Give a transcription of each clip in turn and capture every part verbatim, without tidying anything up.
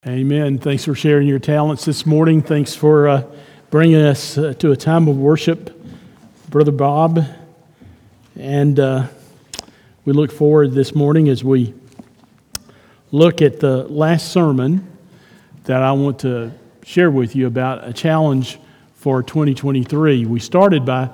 Amen. Thanks for sharing your talents this morning. Thanks for uh, bringing us uh, to a time of worship, Brother Bob. And uh, we look forward this morning as we look at the last sermon that I want to share with you about a challenge for twenty twenty-three. We started by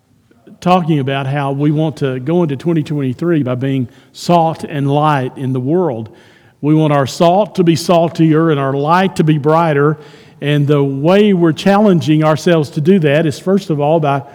talking about how we want to go into twenty twenty-three by being salt and light in the world. We want our salt to be saltier and our light to be brighter. And the way we're challenging ourselves to do that is, first of all, by,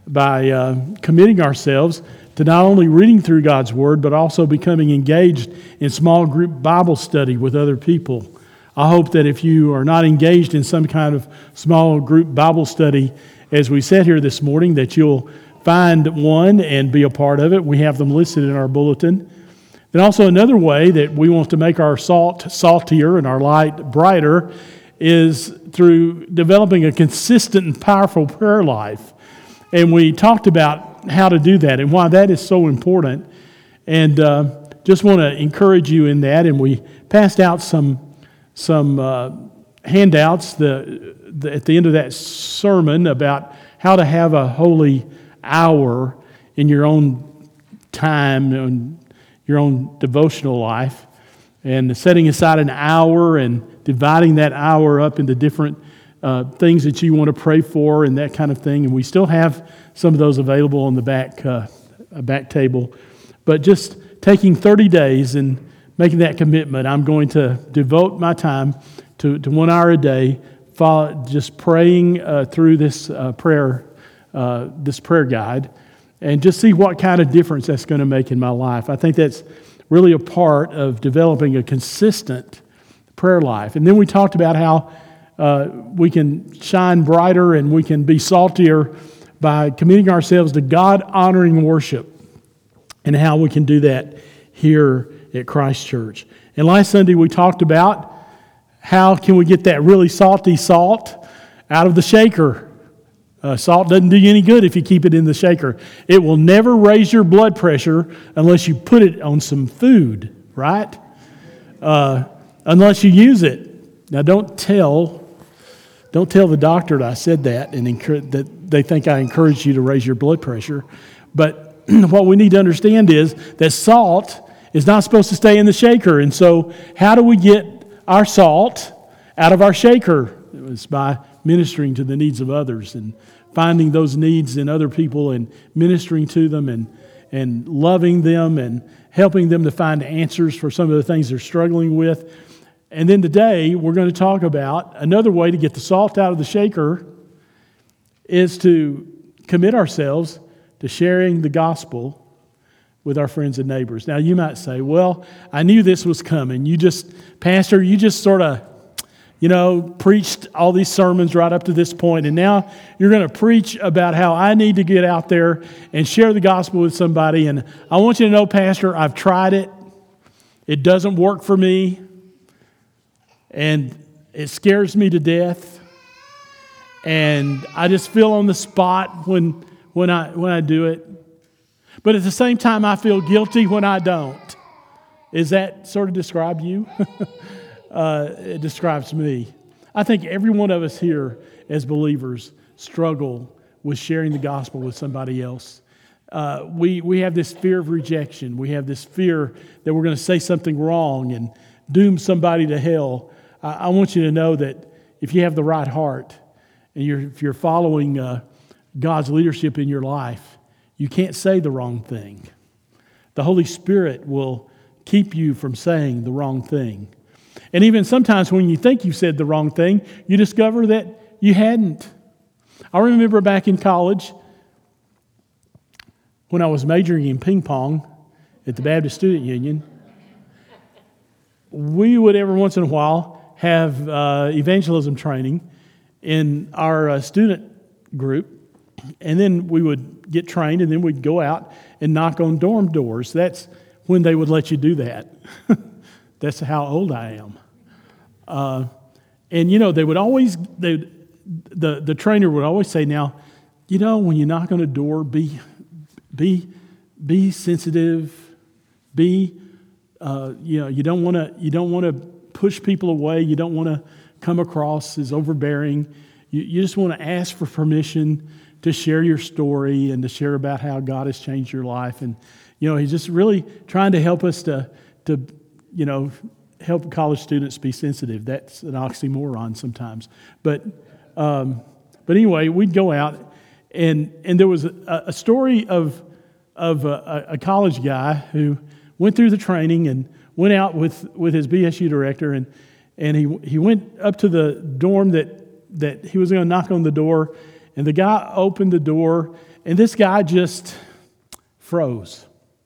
by uh, committing ourselves to not only reading through God's Word, but also becoming engaged in small group Bible study with other people. I hope that if you are not engaged in some kind of small group Bible study as we sat here this morning, that you'll find one and be a part of it. We have them listed in our bulletin. Then also another way that we want to make our salt saltier and our light brighter is through developing a consistent and powerful prayer life. And we talked about how to do that and why that is so important. And uh, just want to encourage you in that. And we passed out some some uh, handouts the, the, at the end of that sermon about how to have a holy hour in your own time and your own devotional life, and setting aside an hour and dividing that hour up into different uh, things that you want to pray for and that kind of thing. And we still have some of those available on the back uh, back table. But just taking thirty days and making that commitment, I'm going to devote my time to, to one hour a day, follow, just praying uh, through this uh, prayer uh, this prayer guide, and just see what kind of difference that's going to make in my life. I think that's really a part of developing a consistent prayer life. And then we talked about how uh, we can shine brighter and we can be saltier by committing ourselves to God-honoring worship, and how we can do that here at Christ Church. And last Sunday we talked about how can we get that really salty salt out of the shaker. Uh, salt doesn't do you any good if you keep it in the shaker. It will never raise your blood pressure unless you put it on some food, right? Uh, unless you use it. Now, don't tell, don't tell the doctor that I said that and encourage, that they think I encouraged you to raise your blood pressure. But what we need to understand is that salt is not supposed to stay in the shaker. And so, how do we get our salt out of our shaker? It was by ministering to the needs of others and finding those needs in other people and ministering to them and, and loving them and helping them to find answers for some of the things they're struggling with. And then today we're going to talk about another way to get the salt out of the shaker is to commit ourselves to sharing the gospel with our friends and neighbors. Now you might say, well, I knew this was coming. You just, Pastor, you just sort of You know, preached all these sermons right up to this point, and now you're going to preach about how I need to get out there and share the gospel with somebody. And I want you to know, Pastor, I've tried it. It doesn't work for me, and it scares me to death. And I just feel on the spot when when I when I do it. But at the same time, I feel guilty when I don't. Is that sort of describe you? Uh, it describes me. I think every one of us here as believers struggle with sharing the gospel with somebody else. Uh, we we have this fear of rejection. We have this fear that we're going to say something wrong and doom somebody to hell. I, I want you to know that if you have the right heart and you're, if you're following uh, God's leadership in your life, you can't say the wrong thing. The Holy Spirit will keep you from saying the wrong thing. And even sometimes when you think you said the wrong thing, you discover that you hadn't. I remember back in college when I was majoring in ping pong at the Baptist Student Union, we would every once in a while have uh, evangelism training in our uh, student group. And then we would get trained, and then we'd go out and knock on dorm doors. That's when they would let you do that. That's how old I am. Uh, and, you know, they would always, they, the, the trainer would always say, now, you know, when you knock on a door, be be be sensitive, be, uh, you know, you don't want to you don't want to push people away. You don't want to come across as overbearing. You, you just want to ask for permission to share your story and to share about how God has changed your life. And, you know, he's just really trying to help us to, to you know, help college students be sensitive. That's an oxymoron sometimes. But um, but anyway, we'd go out, and and there was a, a story of of a, a college guy who went through the training and went out with, with his B S U director, and and he he went up to the dorm that that he was going to knock on the door, and the guy opened the door, and this guy just froze.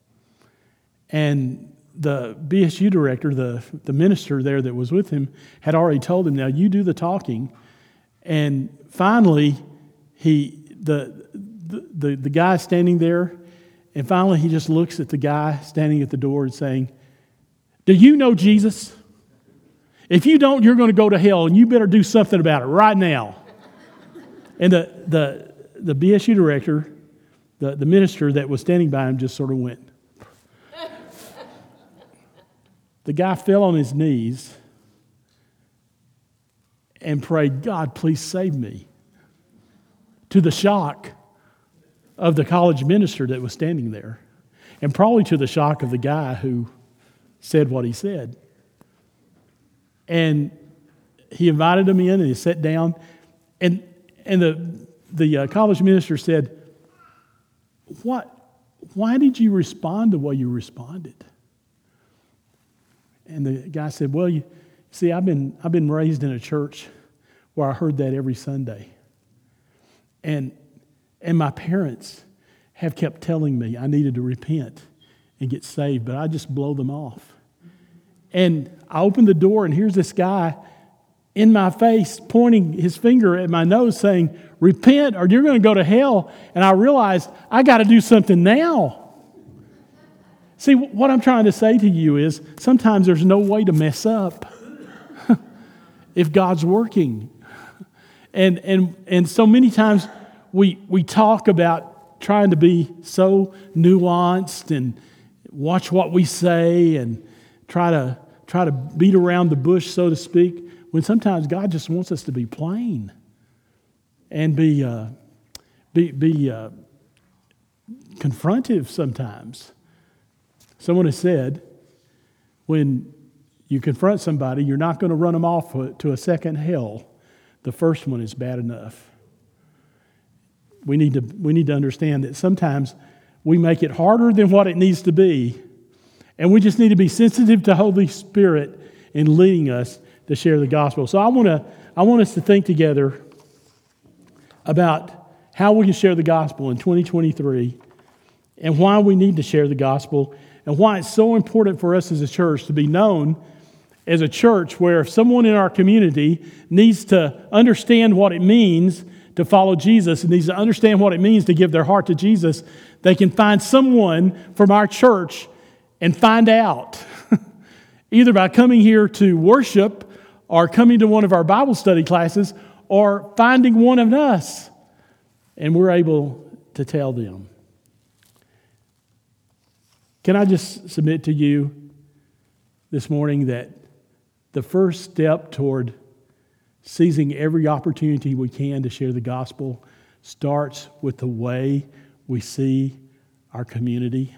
And the B S U director, the, the minister there that was with him, had already told him, now you do the talking. And finally, he the the, the, the guy standing there, and finally he just looks at the guy standing at the door and saying, do you know Jesus? If you don't, you're going to go to hell, and you better do something about it right now. And the the the B S U director, the, the minister that was standing by him, just sort of went. The guy fell on his knees and prayed, God, please save me. To the shock of the college minister that was standing there, and probably to the shock of the guy who said what he said. And he invited him in, and he sat down, and and the the uh, college minister said, "What? Why did you respond the way you responded?" And the guy said, "Well, you see, I've been I've been raised in a church where I heard that every Sunday, and and my parents have kept telling me I needed to repent and get saved, but I just blow them off. And I opened the door, and here's this guy in my face pointing his finger at my nose saying, 'Repent or you're going to go to hell.' And I realized I got to do something now." See, what I'm trying to say to you is sometimes there's no way to mess up if God's working. And and and so many times we we talk about trying to be so nuanced and watch what we say and try to try to beat around the bush, so to speak, when sometimes God just wants us to be plain and be uh, be be uh, confrontive sometimes. Someone has said, when you confront somebody, you're not going to run them off to a second hell. The first one is bad enough. We need to we need to understand that sometimes we make it harder than what it needs to be, and we just need to be sensitive to Holy Spirit in leading us to share the gospel. So I want to I want us to think together about how we can share the gospel in twenty twenty-three, and why we need to share the gospel, and why it's so important for us as a church to be known as a church where if someone in our community needs to understand what it means to follow Jesus and needs to understand what it means to give their heart to Jesus, they can find someone from our church and find out, either by coming here to worship or coming to one of our Bible study classes or finding one of us, and we're able to tell them. Can I just submit to you this morning that the first step toward seizing every opportunity we can to share the gospel starts with the way we see our community?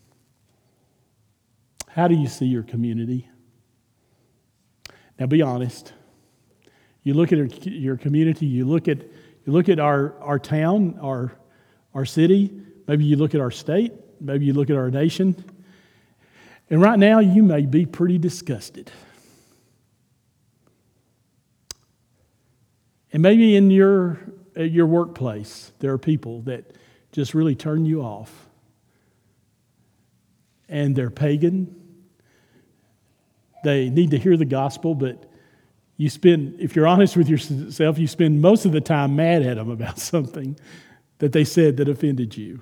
How do you see your community? Now, be honest. You look at your community, you look at you look at our, our town, our, our city, maybe you look at our state, maybe you look at our nation, and right now you may be pretty disgusted. And maybe in your at your workplace, there are people that just really turn you off. And they're pagan. They need to hear the gospel, but you spend, if you're honest with yourself, you spend most of the time mad at them about something that they said that offended you.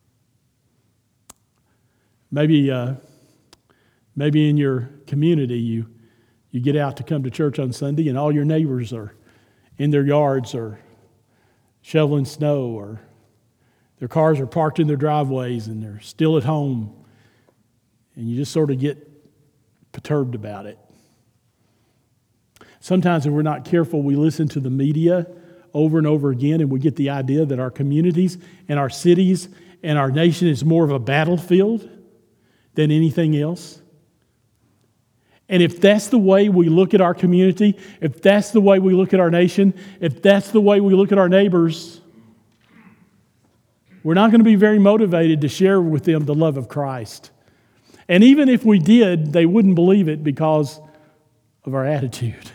Maybe, uh, maybe in your community, you you get out to come to church on Sunday, and all your neighbors are in their yards or shoveling snow, or their cars are parked in their driveways and they're still at home, and you just sort of get perturbed about it. Sometimes if we're not careful, we listen to the media over and over again, and we get the idea that our communities and our cities and our nation is more of a battlefield than anything else. And if that's the way we look at our community, if that's the way we look at our nation, if that's the way we look at our neighbors, we're not going to be very motivated to share with them the love of Christ. And even if we did, they wouldn't believe it because of our attitude.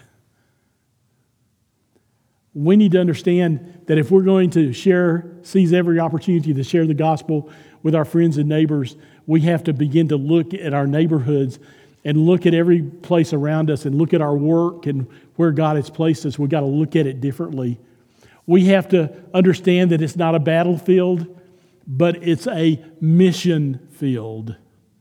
We need to understand that if we're going to share, seize every opportunity to share the gospel with our friends and neighbors, we have to begin to look at our neighborhoods and look at every place around us and look at our work and where God has placed us. We've got to look at it differently. We have to understand that it's not a battlefield, but it's a mission field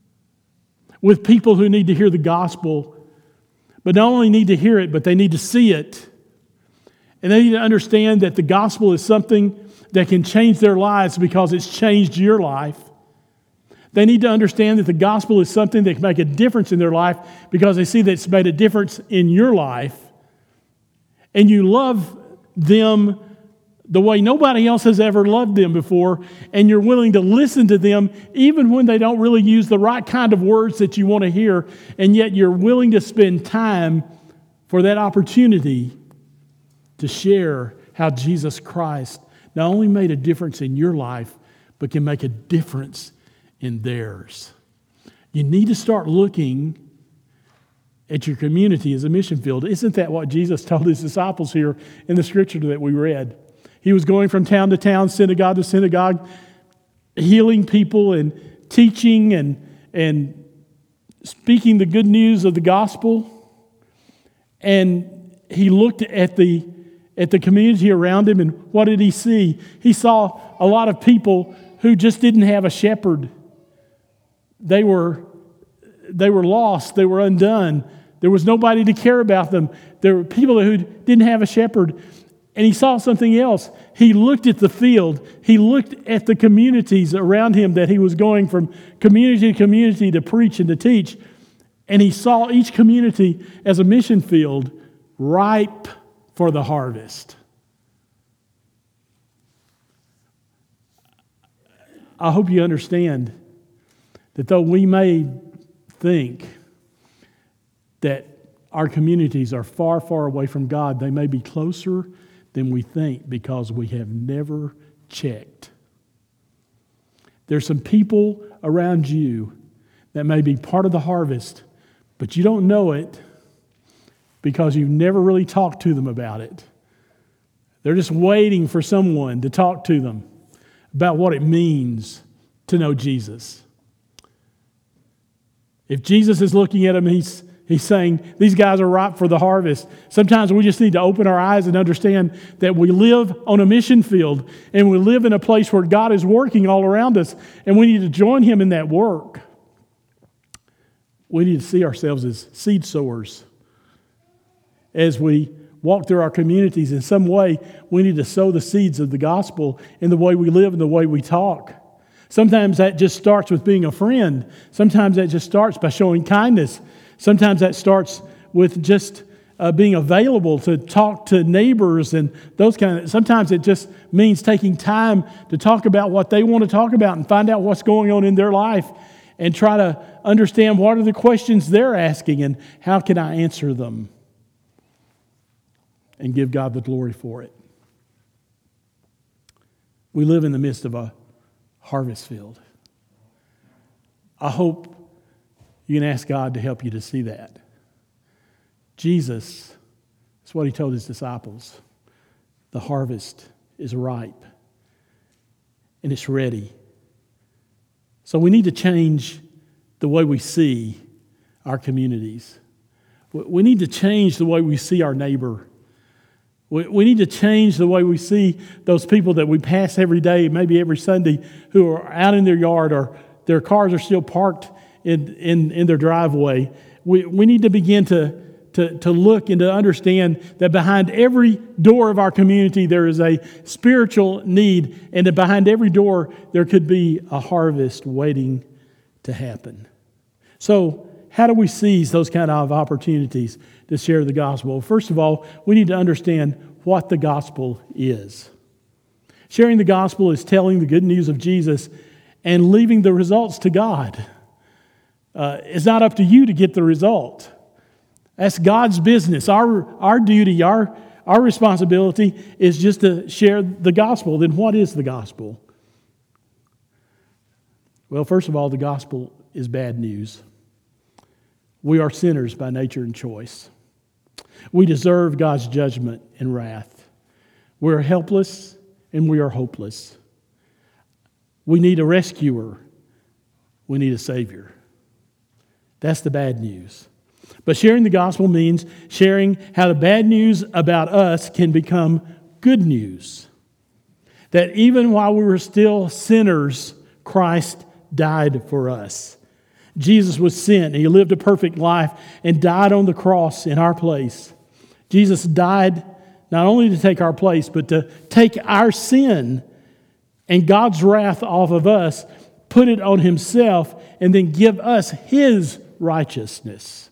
with people who need to hear the gospel, but not only need to hear it, but they need to see it. And they need to understand that the gospel is something that can change their lives because it's changed your life. They need to understand that the gospel is something that can make a difference in their life because they see that it's made a difference in your life. And you love them the way nobody else has ever loved them before, and you're willing to listen to them even when they don't really use the right kind of words that you want to hear, and yet you're willing to spend time for that opportunity to share how Jesus Christ not only made a difference in your life, but can make a difference in theirs. You need to start looking at your community as a mission field. Isn't that what Jesus told his disciples here in the scripture that we read? He was going from town to town, synagogue to synagogue, healing people and teaching and, and speaking the good news of the gospel. And he looked at the at the community around him, and what did he see? He saw a lot of people who just didn't have a shepherd. They were, they were lost. They were undone. There was nobody to care about them. There were people who didn't have a shepherd. And he saw something else. He looked at the field. He looked at the communities around him that he was going from community to community to preach and to teach. And he saw each community as a mission field ripe for the harvest. I hope you understand that though we may think that our communities are far, far away from God, they may be closer than we think because we have never checked. There's some people around you that may be part of the harvest, but you don't know it because you've never really talked to them about it. They're just waiting for someone to talk to them about what it means to know Jesus. If Jesus is looking at them, he's, he's saying, these guys are ripe for the harvest. Sometimes we just need to open our eyes and understand that we live on a mission field and we live in a place where God is working all around us, and we need to join Him in that work. We need to see ourselves as seed sowers. As we walk through our communities, in some way, we need to sow the seeds of the gospel in the way we live and the way we talk. Sometimes that just starts with being a friend. Sometimes that just starts by showing kindness. Sometimes that starts with just uh, being available to talk to neighbors and those kind of. Sometimes it just means taking time to talk about what they want to talk about and find out what's going on in their life and try to understand what are the questions they're asking and how can I answer them and give God the glory for it. We live in the midst of a harvest field. I hope you can ask God to help you to see that. Jesus, that's what He told His disciples. The harvest is ripe and it's ready. So we need to change the way we see our communities. We need to change the way we see our neighbor. We need to change the way we see those people that we pass every day, maybe every Sunday, who are out in their yard or their cars are still parked in, in, in their driveway. We, we need to begin to, to, to look and to understand that behind every door of our community there is a spiritual need, and that behind every door there could be a harvest waiting to happen. So how do we seize those kind of opportunities to share the gospel? First of all, we need to understand what the gospel is. Sharing the gospel is telling the good news of Jesus and leaving the results to God. Uh, it's not up to you to get the result. That's God's business. Our, our duty, our, our responsibility is just to share the gospel. Then what is the gospel? Well, first of all, the gospel is bad news. We are sinners by nature and choice. We deserve God's judgment and wrath. We're helpless and we are hopeless. We need a rescuer. We need a Savior. That's the bad news. But sharing the gospel means sharing how the bad news about us can become good news. That even while we were still sinners, Christ died for us. Jesus was sent, and He lived a perfect life and died on the cross in our place. Jesus died not only to take our place, but to take our sin and God's wrath off of us, put it on Himself, and then give us His righteousness.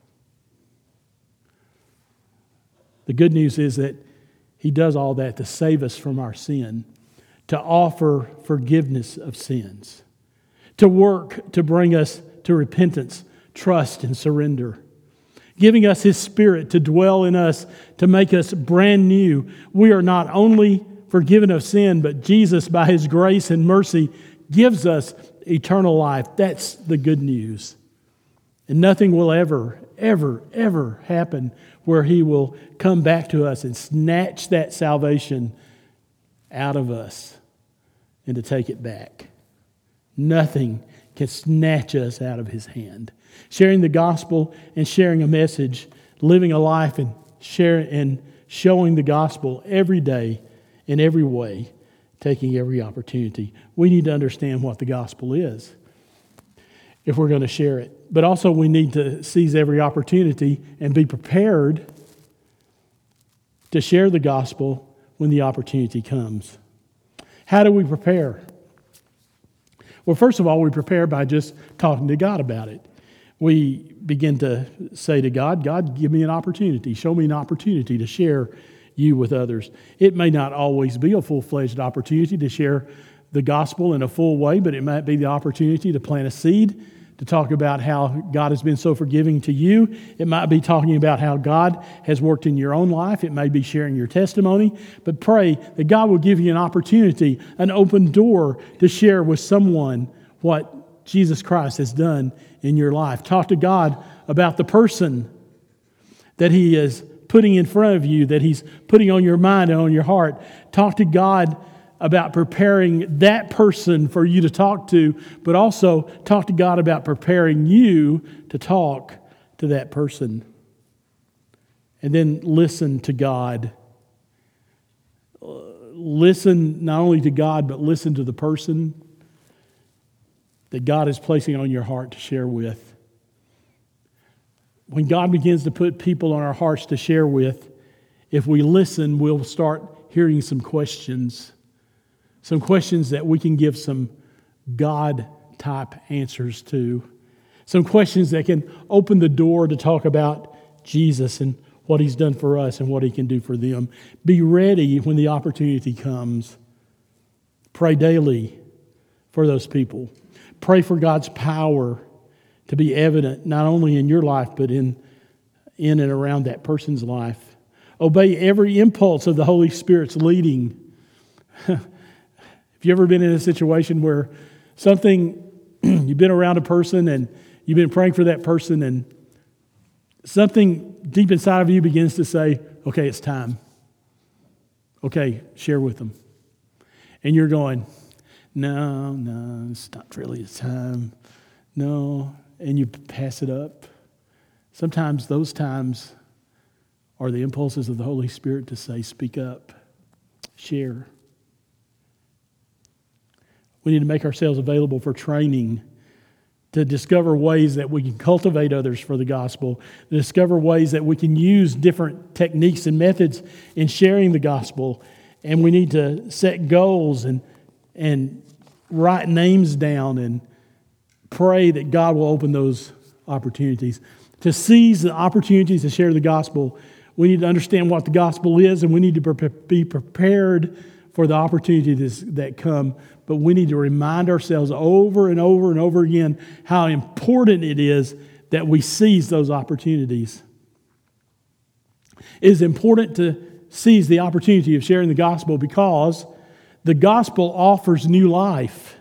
The good news is that He does all that to save us from our sin, to offer forgiveness of sins, to work to bring us to repentance, trust, and surrender, giving us His Spirit to dwell in us, to make us brand new. We are not only forgiven of sin, but Jesus, by His grace and mercy, gives us eternal life. That's the good news. And nothing will ever, ever, ever happen where He will come back to us and snatch that salvation out of us and to take it back. Nothing can snatch us out of His hand. Sharing the gospel and sharing a message, living a life and share and showing the gospel every day in every way, taking every opportunity. We need to understand what the gospel is if we're going to share it. But also we need to seize every opportunity and be prepared to share the gospel when the opportunity comes. How do we prepare? Well, first of all, we prepare by just talking to God about it. We begin to say to God, God, give me an opportunity. Show me an opportunity to share You with others. It may not always be a full-fledged opportunity to share the gospel in a full way, but it might be the opportunity to plant a seed, to talk about how God has been so forgiving to you. It might be talking about how God has worked in your own life. It may be sharing your testimony. But pray that God will give you an opportunity, an open door to share with someone what Jesus Christ has done in your life. Talk to God about the person that He is putting in front of you, that He's putting on your mind and on your heart. Talk to God about preparing that person for you to talk to, but also talk to God about preparing you to talk to that person. And then listen to God. Listen not only to God, but listen to the person that God is placing on your heart to share with. When God begins to put people on our hearts to share with, if we listen, we'll start hearing some questions. Some questions that we can give some God-type answers to. Some questions that can open the door to talk about Jesus and what He's done for us and what He can do for them. Be ready when the opportunity comes. Pray daily for those people. Pray for God's power to be evident not only in your life, but in, in and around that person's life. Obey every impulse of the Holy Spirit's leading. Have you ever been in a situation where something, you've been around a person and you've been praying for that person and something deep inside of you begins to say, okay, it's time. Okay, share with them. And you're going, no, no, it's not really the time. No, and you pass it up. Sometimes those times are the impulses of the Holy Spirit to say, speak up, share. We need to make ourselves available for training, to discover ways that we can cultivate others for the gospel, to discover ways that we can use different techniques and methods in sharing the gospel. And we need to set goals and, and write names down and pray that God will open those opportunities. To seize the opportunities to share the gospel, we need to understand what the gospel is, and we need to be prepared for the opportunities that come. But we need to remind ourselves over and over and over again how important it is that we seize those opportunities. It is important to seize the opportunity of sharing the gospel because the gospel offers new life.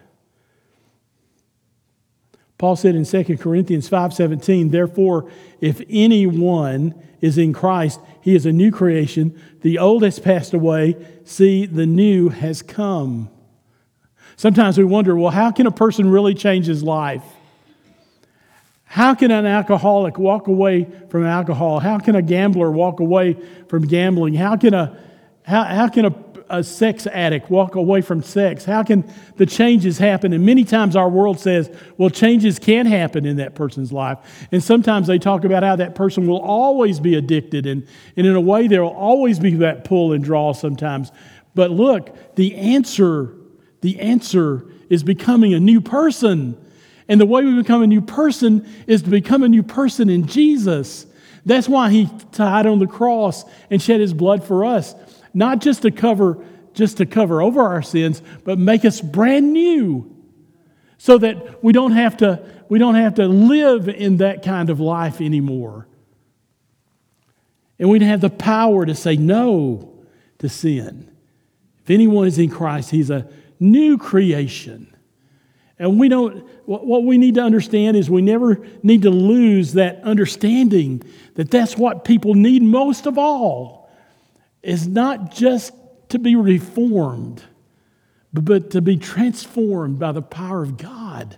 Paul said in Second Corinthians five seventeen, therefore, if anyone is in Christ, he is a new creation. The old has passed away. See, the new has come. Sometimes we wonder, well, how can a person really change his life? How can an alcoholic walk away from alcohol? How can a gambler walk away from gambling? How can a how, how can a, a sex addict walk away from sex? How can the changes happen? And many times our world says, well, changes can happen in that person's life. And sometimes they talk about how that person will always be addicted. And, and in a way, there will always be that pull and draw sometimes. But look, the answer, the answer is becoming a new person. And the way we become a new person is to become a new person in Jesus. That's why He died on the cross and shed His blood for us. Not just to cover, just to cover over our sins, but make us brand new. So that we don't have to, we don't have to live in that kind of life anymore. And we have the power to say no to sin. If anyone is in Christ, he's a new creation. And we don't, what we need to understand is we never need to lose that understanding that that's what people need most of all, is not just to be reformed, but to be transformed by the power of God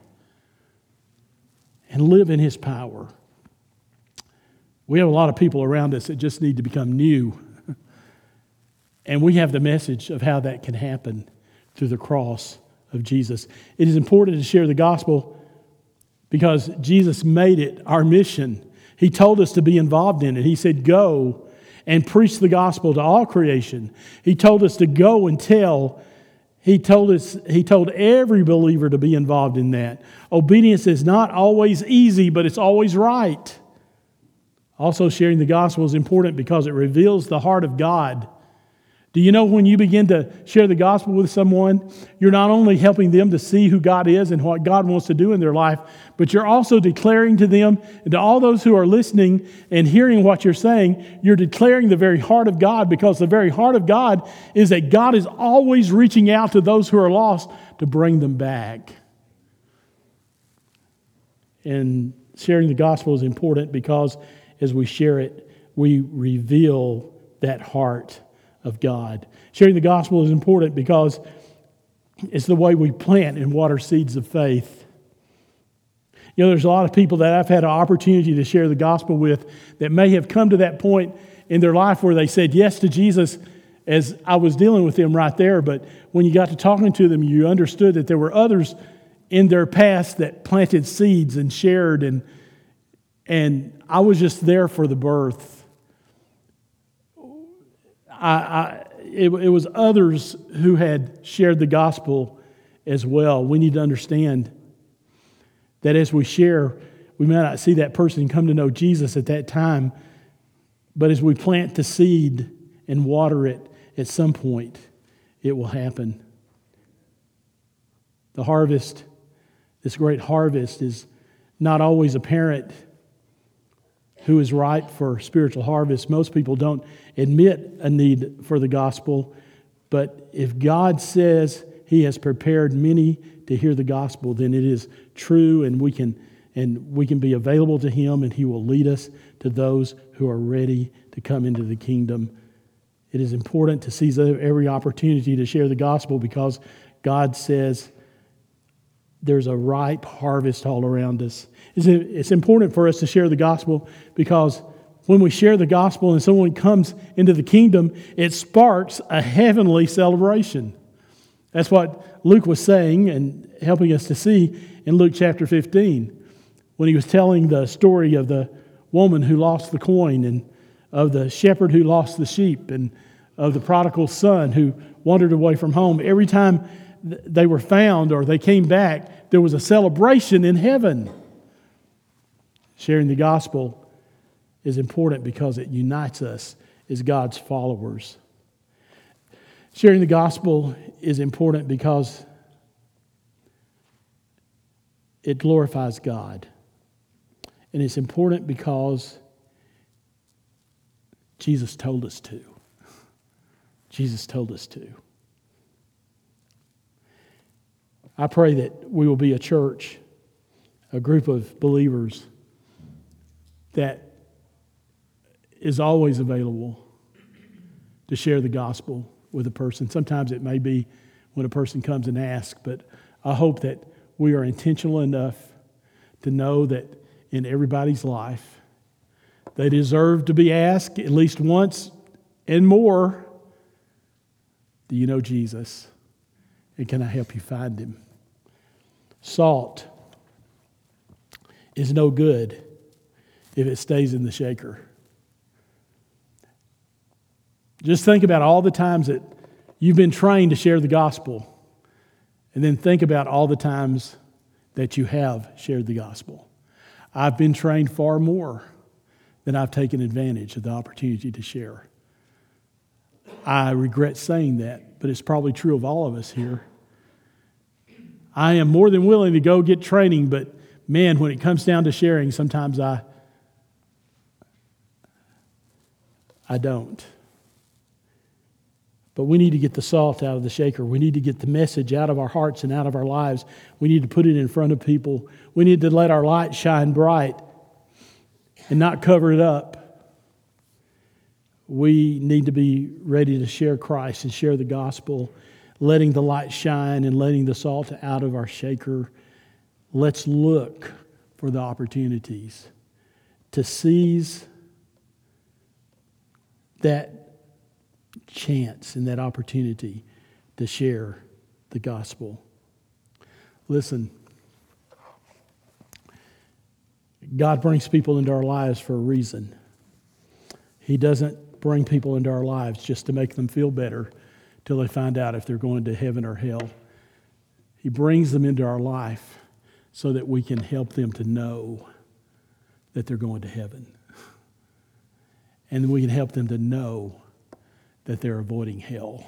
and live in His power. We have a lot of people around us that just need to become new. And we have the message of how that can happen through the cross of Jesus. It is important to share the gospel because Jesus made it our mission. He told us to be involved in it. He said, go and preach the gospel to all creation. He told us to go and tell. He told us, he told every believer to be involved in that. Obedience is not always easy, but it's always right. Also, sharing the gospel is important because it reveals the heart of God. Do you know when you begin to share the gospel with someone, you're not only helping them to see who God is and what God wants to do in their life, but you're also declaring to them and to all those who are listening and hearing what you're saying, you're declaring the very heart of God, because the very heart of God is that God is always reaching out to those who are lost to bring them back. And sharing the gospel is important because as we share it, we reveal that heart of God. Sharing the gospel is important because it's the way we plant and water seeds of faith. You know, there's a lot of people that I've had an opportunity to share the gospel with that may have come to that point in their life where they said yes to Jesus as I was dealing with them right there. But when you got to talking to them, you understood that there were others in their past that planted seeds and shared, and and I was just there for the birth. I, I, it, it was others who had shared the gospel as well. We need to understand that as we share, we may not see that person come to know Jesus at that time, but as we plant the seed and water it, at some point, it will happen. The harvest, this great harvest, is not always apparent who is ripe for spiritual harvest. Most people don't admit a need for the gospel, but if God says He has prepared many to hear the gospel, then it is true, and we can and we can be available to Him, and He will lead us to those who are ready to come into the kingdom. It is important to seize every opportunity to share the gospel because God says there's a ripe harvest all around us. It's important for us to share the gospel because when we share the gospel and someone comes into the kingdom, it sparks a heavenly celebration. That's what Luke was saying and helping us to see in Luke chapter fifteen when he was telling the story of the woman who lost the coin and of the shepherd who lost the sheep and of the prodigal son who wandered away from home. Every time they were found or they came back, there was a celebration in heaven. Sharing the gospel is important because it unites us as God's followers. Sharing the gospel is important because it glorifies God. And it's important because Jesus told us to. Jesus told us to. I pray that we will be a church, a group of believers that is always available to share the gospel with a person. Sometimes it may be when a person comes and asks, but I hope that we are intentional enough to know that in everybody's life, they deserve to be asked at least once and more, do you know Jesus? And can I help you find him? Salt is no good if it stays in the shaker. Just think about all the times that you've been trained to share the gospel, and then think about all the times that you have shared the gospel. I've been trained far more than I've taken advantage of the opportunity to share. I regret saying that, but it's probably true of all of us here. I am more than willing to go get training, but man, when it comes down to sharing, sometimes I, I don't. But we need to get the salt out of the shaker. We need to get the message out of our hearts and out of our lives. We need to put it in front of people. We need to let our light shine bright and not cover it up. We need to be ready to share Christ and share the gospel, letting the light shine and letting the salt out of our shaker. Let's look for the opportunities to seize that chance and that opportunity to share the gospel. Listen, God brings people into our lives for a reason. He doesn't bring people into our lives just to make them feel better till they find out if they're going to heaven or hell. He brings them into our life so that we can help them to know that they're going to heaven. And we can help them to know that they're avoiding hell.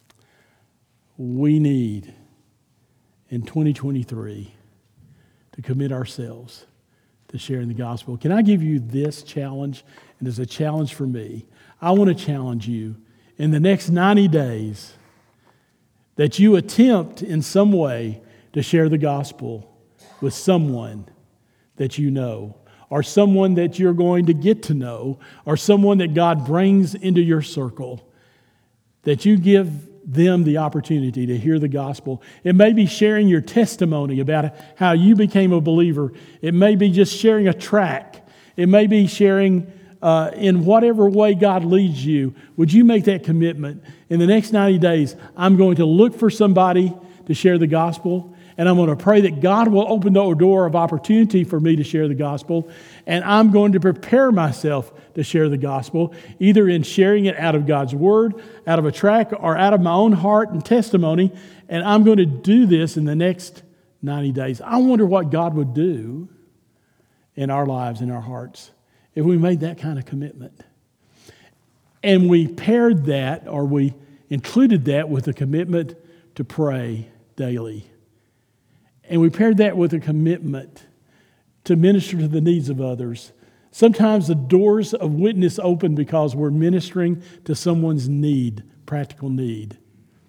We need, in twenty twenty-three, to commit ourselves to sharing the gospel. Can I give you this challenge? And it's a challenge for me. I want to challenge you in the next ninety days that you attempt in some way to share the gospel with someone that you know, or someone that you're going to get to know, or someone that God brings into your circle, that you give them the opportunity to hear the gospel. It may be sharing your testimony about how you became a believer. It may be just sharing a tract. It may be sharing uh, in whatever way God leads you. Would you make that commitment? In the next ninety days, I'm going to look for somebody to share the gospel, and I'm going to pray that God will open the door of opportunity for me to share the gospel, and I'm going to prepare myself to share the gospel, either in sharing it out of God's word, out of a tract, or out of my own heart and testimony, and I'm going to do this in the next ninety days. I wonder what God would do in our lives, in our hearts, if we made that kind of commitment. And we paired that, or we included that with a commitment to pray daily. And we paired that with a commitment to minister to the needs of others. Sometimes the doors of witness open because we're ministering to someone's need, practical need.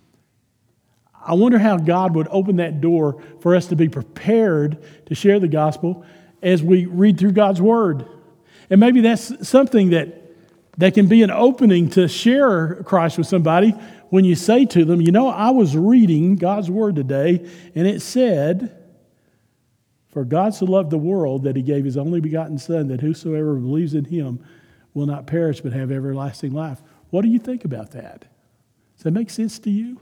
I wonder how God would open that door for us to be prepared to share the gospel as we read through God's word. And maybe that's something that, that can be an opening to share Christ with somebody when you say to them, you know, I was reading God's word today, and it said, for God so loved the world that he gave his only begotten Son, that whosoever believes in him will not perish but have everlasting life. What do you think about that? Does that make sense to you?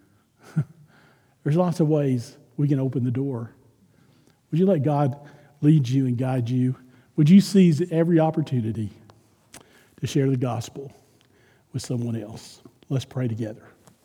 There's lots of ways we can open the door. Would you let God lead you and guide you? Would you seize every opportunity to share the gospel with someone else? Let's pray together.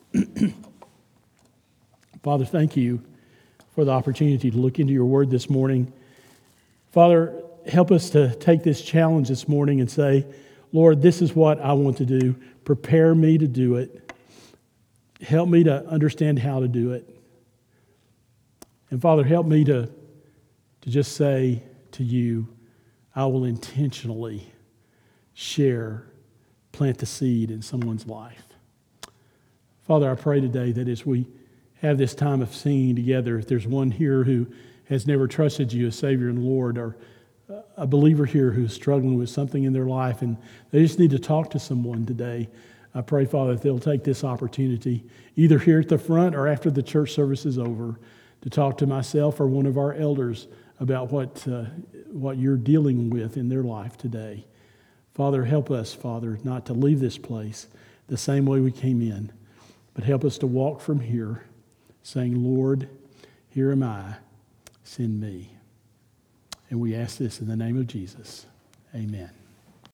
Father, thank you for the opportunity to look into your word this morning. Father, help us to take this challenge this morning and say, Lord, this is what I want to do. Prepare me to do it. Help me to understand how to do it. And Father, help me to, to just say to you, I will intentionally share, plant the seed in someone's life. Father, I pray today that as we have this time of singing together, if there's one here who has never trusted you as Savior and Lord, or a believer here who's struggling with something in their life and they just need to talk to someone today, I pray, Father, that they'll take this opportunity, either here at the front or after the church service is over, to talk to myself or one of our elders about what uh, what you're dealing with in their life today. Father, help us, Father, not to leave this place the same way we came in, but help us to walk from here saying, Lord, here am I, send me. And we ask this in the name of Jesus. Amen.